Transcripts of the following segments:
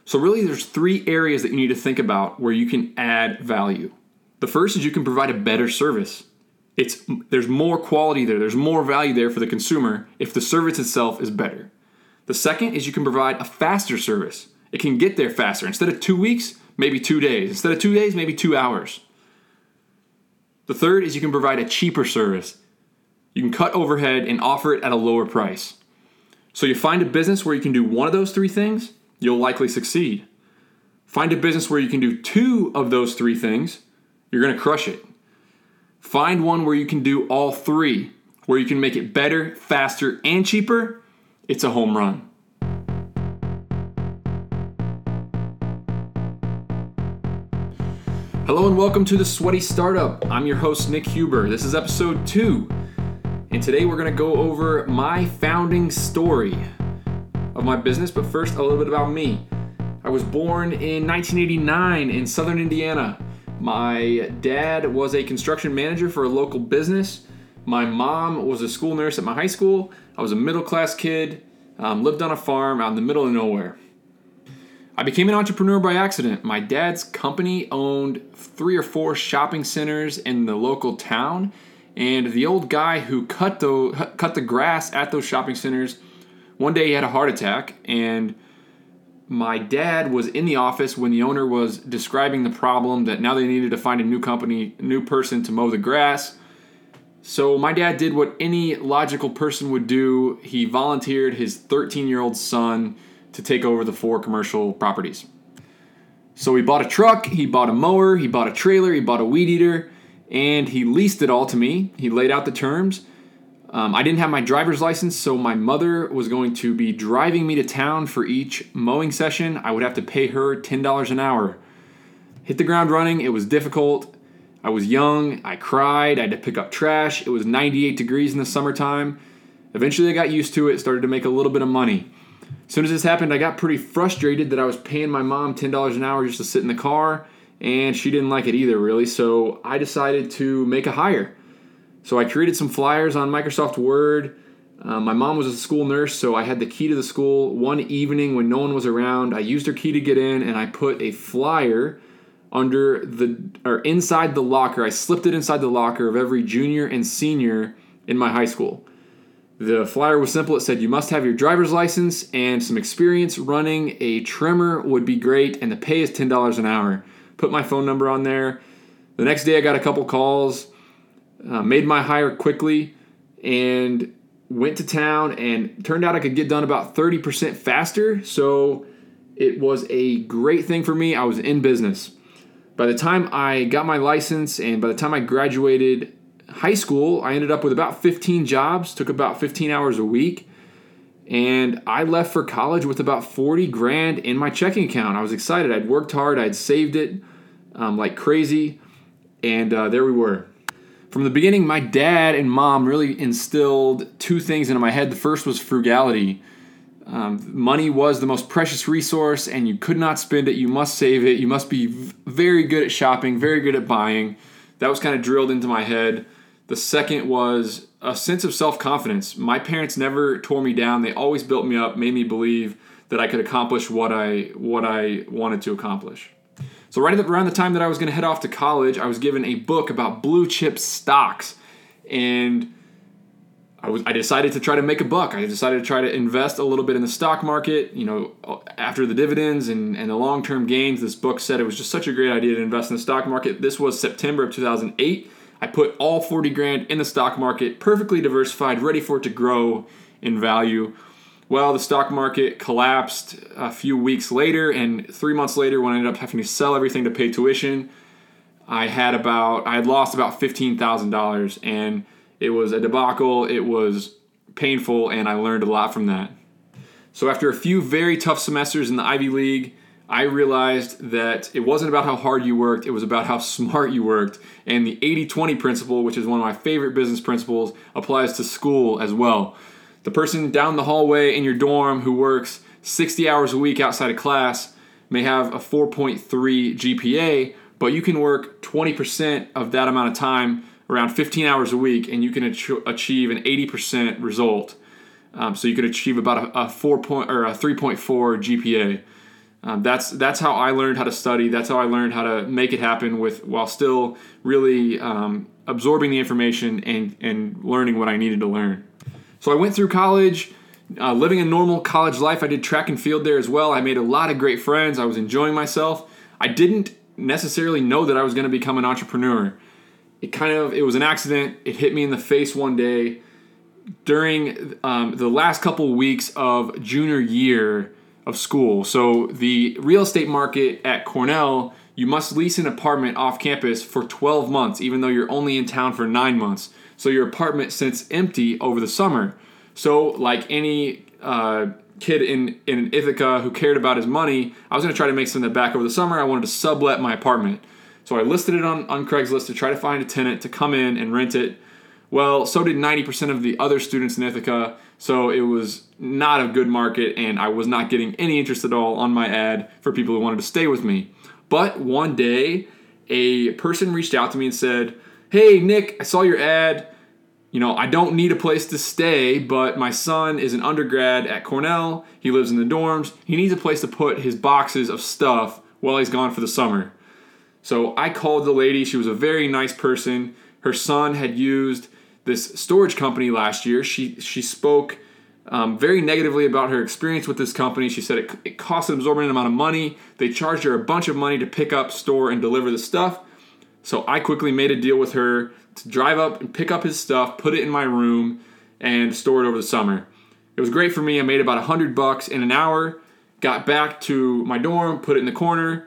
So really there's 3 areas that you need to think about where you can add value. The first is you can provide a better service. There's more quality there. There's more value there for the consumer if the service itself is better. The second is you can provide a faster service. It can get there faster. Instead of 2 weeks, maybe 2 days. Instead of 2 days, maybe 2 hours. The third is you can provide a cheaper service. You can cut overhead and offer it at a lower price. So you find a business where you can do one of those 3 things, you'll likely succeed. Find a business where you can do 2 of those 3 things, you're going to crush it. Find one where you can do all 3, where you can make it better, faster, and cheaper. It's a home run. Hello and welcome to The Sweaty Startup. I'm your host, Nick Huber. This is episode 2. And today we're going to go over my founding story of my business. But first, a little bit about me. I was born in 1989 in southern Indiana. My dad was a construction manager for a local business. My mom was a school nurse at my high school. I was a middle-class kid, lived on a farm out in the middle of nowhere. I became an entrepreneur by accident. My dad's company owned 3 or 4 shopping centers in the local town, and the old guy who cut the grass at those shopping centers, one day he had a heart attack, and my dad was in the office when the owner was describing the problem that now they needed to find a new person to mow the grass. So my dad did what any logical person would do. He volunteered his 13-year-old son to take over the 4 commercial properties. So he bought a truck, he bought a mower, he bought a trailer, he bought a weed eater, and he leased it all to me. He laid out the terms. I didn't have my driver's license, so my mother was going to be driving me to town for each mowing session. I would have to pay her $10 an hour. Hit the ground running. It was difficult. I was young. I cried. I had to pick up trash. It was 98 degrees in the summertime. Eventually I got used to it, started to make a little bit of money. As soon as this happened, I got pretty frustrated that I was paying my mom $10 an hour just to sit in the car, and she didn't like it either, really. So I decided to make a hire. So I created some flyers on Microsoft Word. My mom was a school nurse, so I had the key to the school. One evening when no one was around, I used her key to get in, and I put a flyer inside the locker. I slipped it inside the locker of every junior and senior in my high school. The flyer was simple. It said, you must have your driver's license and some experience running a trimmer would be great, and the pay is $10 an hour. Put my phone number on there. The next day I got a couple calls. Made my hire quickly and went to town, and turned out I could get done about 30% faster. So it was a great thing for me. I was in business. By the time I got my license and by the time I graduated high school, I ended up with about 15 jobs, took about 15 hours a week. And I left for college with about 40 grand in my checking account. I was excited. I'd worked hard. I'd saved it like crazy. And there we were. From the beginning, my dad and mom really instilled 2 things into my head. The first was frugality. Money was the most precious resource, and you could not spend it. You must save it. You must be very good at shopping, very good at buying. That was kind of drilled into my head. The second was a sense of self-confidence. My parents never tore me down. They always built me up, made me believe that I could accomplish what I wanted to accomplish. So right around the time that I was going to head off to college, I was given a book about blue chip stocks, and I decided to try to make a buck. I decided to try to invest a little bit in the stock market. You know, after the dividends and the long-term gains, this book said it was just such a great idea to invest in the stock market. This was September of 2008. I put all 40 grand in the stock market, perfectly diversified, ready for it to grow in value. Well, the stock market collapsed a few weeks later, and 3 months later, when I ended up having to sell everything to pay tuition, I had lost about $15,000, and it was a debacle. It was painful, and I learned a lot from that. So after a few very tough semesters in the Ivy League, I realized that it wasn't about how hard you worked, it was about how smart you worked. And the 80-20 principle, which is one of my favorite business principles, applies to school as well. The person down the hallway in your dorm who works 60 hours a week outside of class may have a 4.3 GPA, but you can work 20% of that amount of time, around 15 hours a week, and you can achieve an 80% result. So you could achieve about a 3.4 GPA. That's how I learned how to study. That's how I learned how to make it happen while still really absorbing the information and learning what I needed to learn. So I went through college, living a normal college life. I did track and field there as well. I made a lot of great friends. I was enjoying myself. I didn't necessarily know that I was going to become an entrepreneur. It was an accident. It hit me in the face one day during the last couple weeks of junior year of school. So the real estate market at Cornell, you must lease an apartment off campus for 12 months, even though you're only in town for 9 months. So your apartment sits empty over the summer. So like any kid in Ithaca who cared about his money, I was going to try to make some of that back over the summer. I wanted to sublet my apartment. So I listed it on Craigslist to try to find a tenant to come in and rent it. Well, so did 90% of the other students in Ithaca, so it was not a good market, and I was not getting any interest at all on my ad for people who wanted to stay with me. But one day, a person reached out to me and said, "Hey, Nick, I saw your ad. I don't need a place to stay, but my son is an undergrad at Cornell. He lives in the dorms. He needs a place to put his boxes of stuff while he's gone for the summer." So I called the lady. She was a very nice person. Her son had used this storage company last year. She spoke very negatively about her experience with this company. She said it cost an exorbitant amount of money. They charged her a bunch of money to pick up, store, and deliver the stuff. So I quickly made a deal with her to drive up and pick up his stuff, put it in my room, and store it over the summer. It was great for me. I made about $100 in an hour, got back to my dorm, put it in the corner,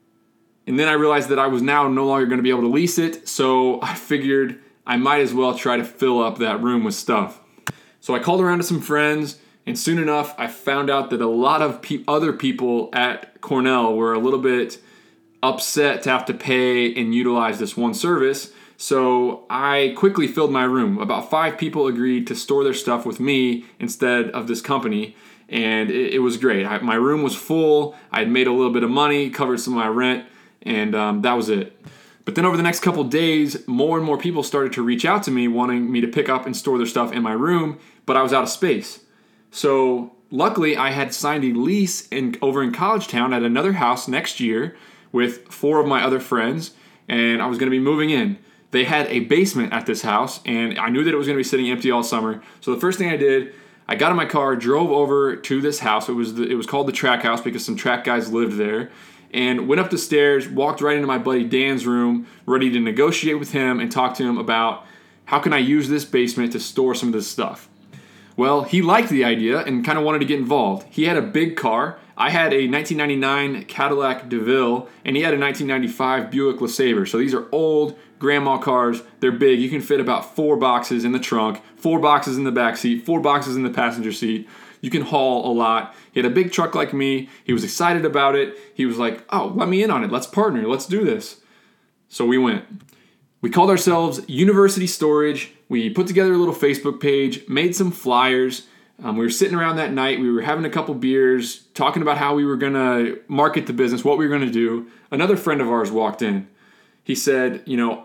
and then I realized that I was now no longer going to be able to lease it, so I figured I might as well try to fill up that room with stuff. So I called around to some friends, and soon enough, I found out that a lot of other people at Cornell were a little bit upset to have to pay and utilize this one service. So I quickly filled my room. About 5 people agreed to store their stuff with me instead of this company, and it was great. My room was full. I had made a little bit of money, covered some of my rent, and that was it. But then over the next couple days, more and more people started to reach out to me wanting me to pick up and store their stuff in my room, but I was out of space. So luckily, I had signed a lease over in College Town at another house next year with 4 of my other friends, and I was going to be moving in. They had a basement at this house, and I knew that it was going to be sitting empty all summer. So the first thing I did, I got in my car, drove over to this house. It was called the Track House because some track guys lived there. And went up the stairs, walked right into my buddy Dan's room, ready to negotiate with him and talk to him about how can I use this basement to store some of this stuff. Well, he liked the idea and kind of wanted to get involved. He had a big car. I had a 1999 Cadillac DeVille, and he had a 1995 Buick LeSabre. So these are old grandma cars. They're big. You can fit about 4 boxes in the trunk, 4 boxes in the back seat, 4 boxes in the passenger seat. You can haul a lot. He had a big truck like me. He was excited about it. He was like, "Oh, let me in on it. Let's partner. Let's do this." So we went. We called ourselves University Storage. We put together a little Facebook page, made some flyers. We were sitting around that night. We were having a couple beers, talking about how we were going to market the business, what we were going to do. Another friend of ours walked in. He said,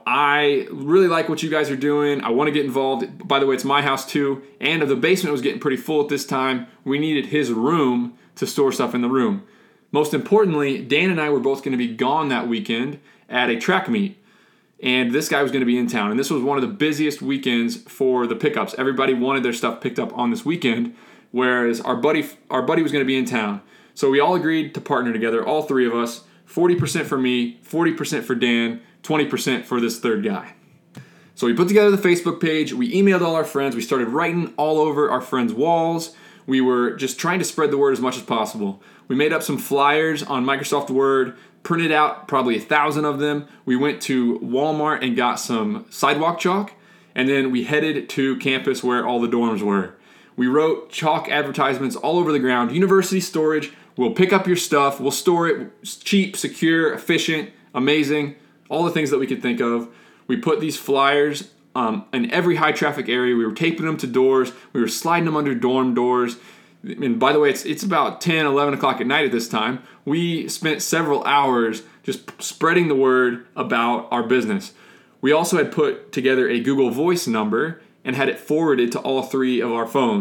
"I really like what you guys are doing. I want to get involved. By the way, it's my house too. And the basement was getting pretty full at this time. We needed his room to store stuff in the room." Most importantly, Dan and I were both going to be gone that weekend at a track meet. And this guy was going to be in town. And this was one of the busiest weekends for the pickups. Everybody wanted their stuff picked up on this weekend, whereas our buddy was going to be in town. So we all agreed to partner together, all 3 of us. 40% for me, 40% for Dan, 20% for this third guy. So we put together the Facebook page, we emailed all our friends, we started writing all over our friends' walls. We were just trying to spread the word as much as possible. We made up some flyers on Microsoft Word, printed out probably 1,000 of them. We went to Walmart and got some sidewalk chalk, and then we headed to campus where all the dorms were. We wrote chalk advertisements all over the ground. University Storage, we'll pick up your stuff, we'll store it, it's cheap, secure, efficient, amazing. All the things that we could think of. We put these flyers in every high traffic area. We were taping them to doors. We were sliding them under dorm doors. And by the way, it's about 10, 11 o'clock at night at this time. We spent several hours just spreading the word about our business. We also had put together a Google Voice number and had it forwarded to all 3 of our phones.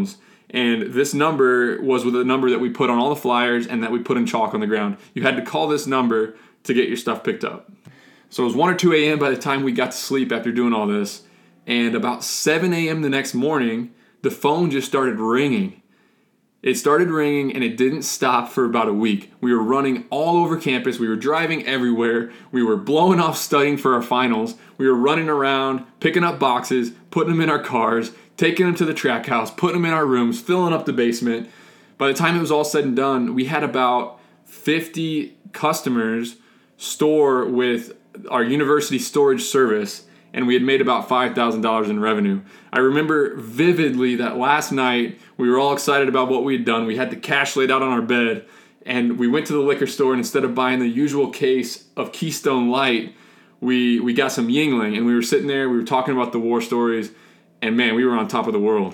And this number was with a number that we put on all the flyers and that we put in chalk on the ground. You had to call this number to get your stuff picked up. So it was 1 or 2 a.m. by the time we got to sleep after doing all this. And about 7 a.m. the next morning, the phone just started ringing. It started ringing and it didn't stop for about a week. We were running all over campus. We were driving everywhere. We were blowing off studying for our finals. We were running around, picking up boxes, putting them in our cars, taking them to the track house, putting them in our rooms, filling up the basement. By the time it was all said and done, we had about 50 customers store with our university storage service, and we had made about $5,000 in revenue. I remember vividly that last night we were all excited about what we had done. We had the cash laid out on our bed, and we went to the liquor store, and instead of buying the usual case of Keystone Light, we got some Yuengling, and we were sitting there, we were talking about the war stories, and man, we were on top of the world.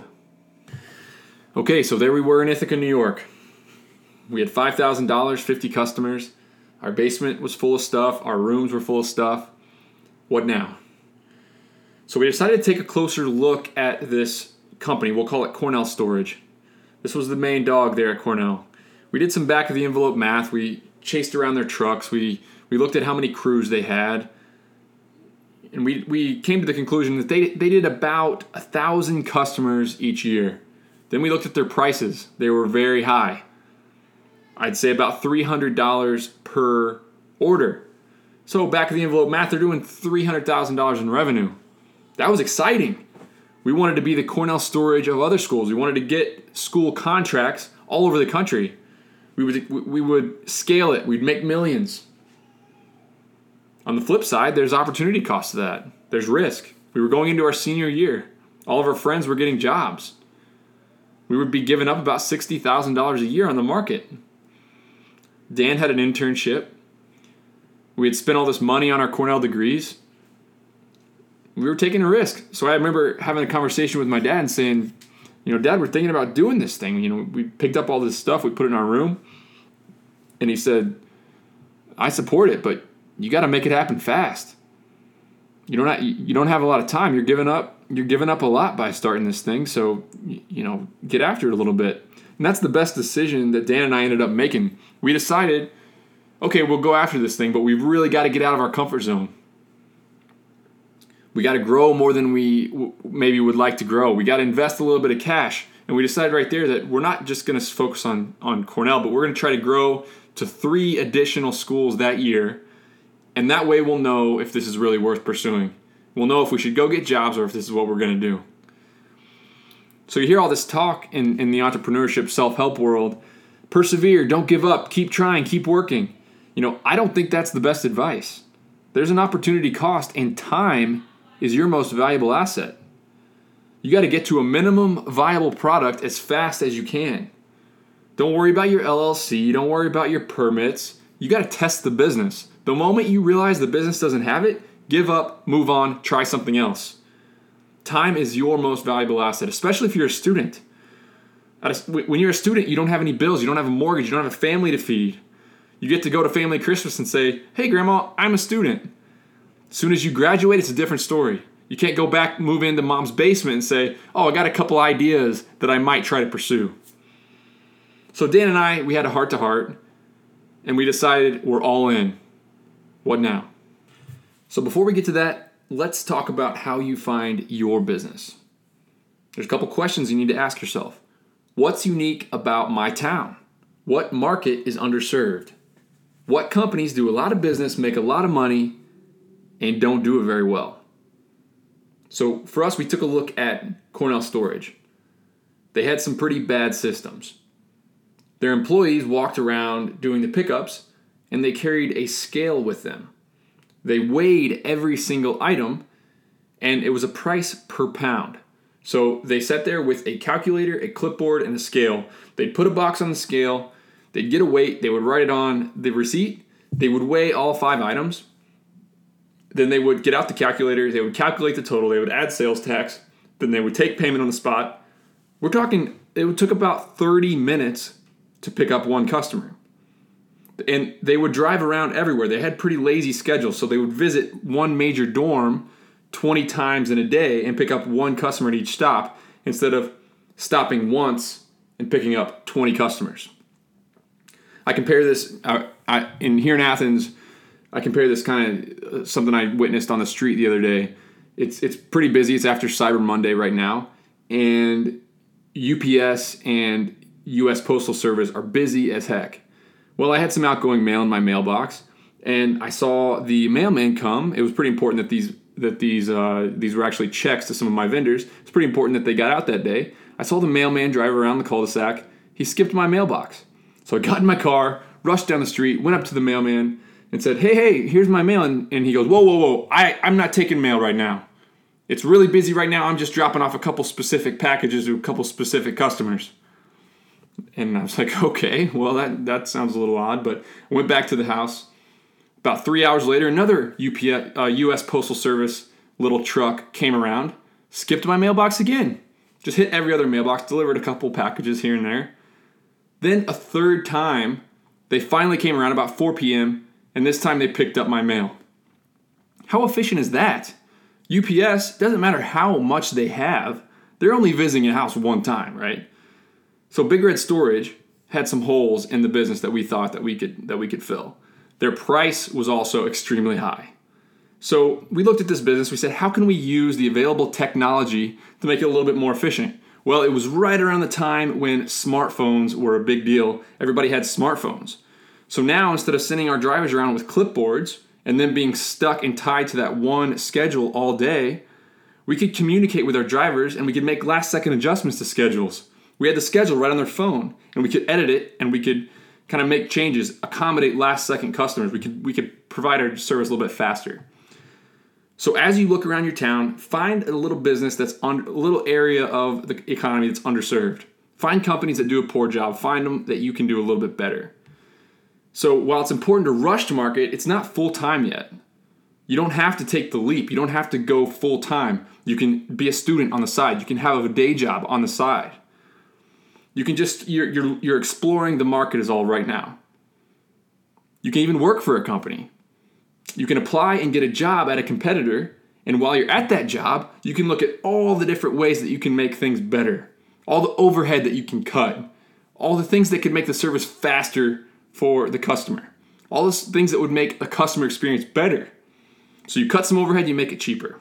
Okay, so there we were in Ithaca, New York. We had $5,000, 50 customers. Our basement was full of stuff. Our rooms were full of stuff. What now? So we decided to take a closer look at this company. We'll call it Cornell Storage. This was the main dog there at Cornell. We did some back of the envelope math. We chased around their trucks. We looked at how many crews they had. And we came to the conclusion that they did about 1,000 customers each year. Then we looked at their prices. They were very high. I'd say about $300 per order. So back of the envelope math, they're doing $300,000 in revenue. That was exciting. We wanted to be the Cornell Storage of other schools. We wanted to get school contracts all over the country. We would scale it. We'd make millions. On the flip side, there's opportunity cost to that. There's risk. We were going into our senior year. All of our friends were getting jobs. We would be giving up about $60,000 a year on the market. Dan had an internship. We had spent all this money on our Cornell degrees. We were taking a risk. So I remember having a conversation with my dad and saying, Dad, we're thinking about doing this thing. We picked up all this stuff, we put it in our room. And he said, I support it, but you got to make it happen fast. You don't have a lot of time. You're giving up a lot by starting this thing. So, get after it a little bit. And that's the best decision that Dan and I ended up making. We decided, okay, we'll go after this thing, but we've really got to get out of our comfort zone. We got to grow more than we maybe would like to grow. We got to invest a little bit of cash. And we decided right there that we're not just going to focus on Cornell, but we're going to try to grow to 3 additional schools that year. And that way we'll know if this is really worth pursuing. We'll know if we should go get jobs or if this is what we're going to do. So you hear all this talk in the entrepreneurship self-help world. Persevere, don't give up, keep trying, keep working. I don't think that's the best advice. There's an opportunity cost, and time is your most valuable asset. You got to get to a minimum viable product as fast as you can. Don't worry about your LLC. Don't worry about your permits. You got to test the business. The moment you realize the business doesn't have it, give up, move on, try something else. Time is your most valuable asset, especially if you're a student. When you're a student, you don't have any bills. You don't have a mortgage. You don't have a family to feed. You get to go to family Christmas and say, hey, Grandma, I'm a student. As soon as you graduate, it's a different story. You can't go back, move into mom's basement and say, oh, I got a couple ideas that I might try to pursue. So Dan and I, we had a heart-to-heart, and we decided we're all in. What now? So before we get to that, let's talk about how you find your business. There's a couple questions you need to ask yourself. What's unique about my town? What market is underserved? What companies do a lot of business, make a lot of money, and don't do it very well? So for us, we took a look at Cornell Storage. They had some pretty bad systems. Their employees walked around doing the pickups, and they carried a scale with them. They weighed every single item, and it was a price per pound. So they sat there with a calculator, a clipboard, and a scale. They'd put a box on the scale, they'd get a weight, they would write it on the receipt, they would weigh all 5 items, then they would get out the calculator, they would calculate the total, they would add sales tax, then they would take payment on the spot. We're talking, it took about 30 minutes to pick up one customer. And they would drive around everywhere. They had pretty lazy schedules, so they would visit one major dorm 20 times in a day and pick up one customer at each stop instead of stopping once and picking up 20 customers. I compare this, here in Athens, I compare this kind of something I witnessed on the street the other day. It's pretty busy. It's after Cyber Monday right now, and UPS and U.S. Postal Service are busy as heck. Well, I had some outgoing mail in my mailbox, and I saw the mailman come. It was pretty important that these were actually checks to some of my vendors. It's pretty important that they got out that day. I saw the mailman drive around the cul-de-sac. He skipped my mailbox. So I got in my car, rushed down the street, went up to the mailman, and said, hey, here's my mail. And he goes, whoa, I'm not taking mail right now. It's really busy right now. I'm just dropping off a couple specific packages to a couple specific customers. And I was like, okay, well, that sounds a little odd. But I went back to the house. About 3 hours later, another U.S. Postal Service little truck came around, skipped my mailbox again. Just hit every other mailbox, delivered a couple packages here and there. Then a third time, they finally came around about 4 p.m., and this time they picked up my mail. How efficient is that? UPS, doesn't matter how much they have, they're only visiting a house one time, right? So Big Red Storage had some holes in the business that we thought that we could fill. Their price was also extremely high. So we looked at this business, we said, how can we use the available technology to make it a little bit more efficient? Well, it was right around the time when smartphones were a big deal. Everybody had smartphones. So now, instead of sending our drivers around with clipboards and then being stuck and tied to that one schedule all day, we could communicate with our drivers and we could make last-second adjustments to schedules. We had the schedule right on their phone, and we could edit it, and we could kind of make changes, accommodate last-second customers. We could provide our service a little bit faster. So as you look around your town, find a little business that's a little area of the economy that's underserved. Find companies that do a poor job. Find them that you can do a little bit better. So while it's important to rush to market, it's not full-time yet. You don't have to take the leap. You don't have to go full-time. You can be a student on the side. You can have a day job on the side. You can just, you're exploring the market is all right now. You can even work for a company. You can apply and get a job at a competitor, and while you're at that job, you can look at all the different ways that you can make things better, all the overhead that you can cut, all the things that could make the service faster for the customer, all those things that would make a customer experience better. So you cut some overhead, you make it cheaper,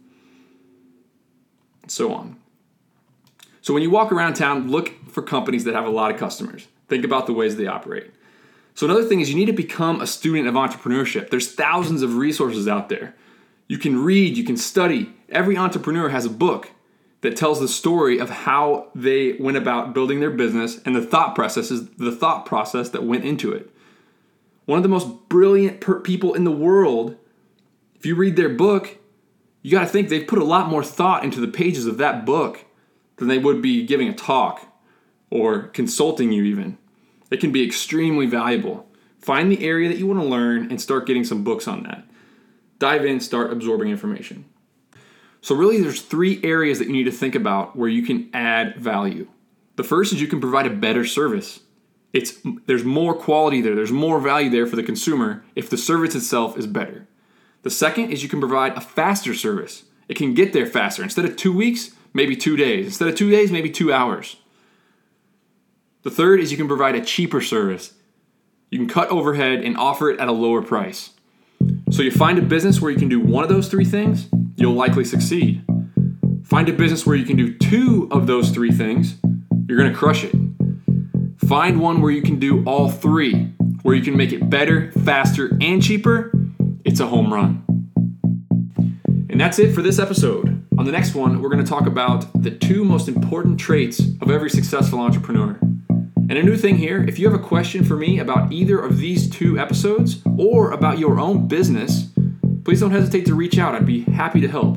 and so on. So when you walk around town, look for companies that have a lot of customers. Think about the ways they operate. So another thing is you need to become a student of entrepreneurship. There's thousands of resources out there. You can read, you can study. Every entrepreneur has a book that tells the story of how they went about building their business and the thought process that went into it. One of the most brilliant people in the world, if you read their book, you got to think they've put a lot more thought into the pages of that book than they would be giving a talk or consulting you even. It can be extremely valuable. Find the area that you want to learn and start getting some books on that. Dive in, start absorbing information. So really there's 3 areas that you need to think about where you can add value. The first is you can provide a better service. There's more quality there. There's more value there for the consumer if the service itself is better. The second is you can provide a faster service. It can get there faster. Instead of 2 weeks, maybe 2 days. Instead of 2 days, maybe 2 hours. The third is you can provide a cheaper service. You can cut overhead and offer it at a lower price. So you find a business where you can do one of those 3 things, you'll likely succeed. Find a business where you can do 2 of those 3 things, you're going to crush it. Find one where you can do all 3, where you can make it better, faster, and cheaper. It's a home run. And that's it for this episode. On the next one, we're going to talk about the 2 most important traits of every successful entrepreneur. And a new thing here, if you have a question for me about either of these 2 episodes or about your own business, please don't hesitate to reach out. I'd be happy to help.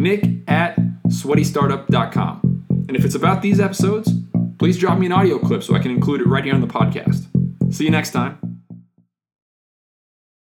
Nick@sweatystartup.com. And if it's about these episodes, please drop me an audio clip so I can include it right here on the podcast. See you next time.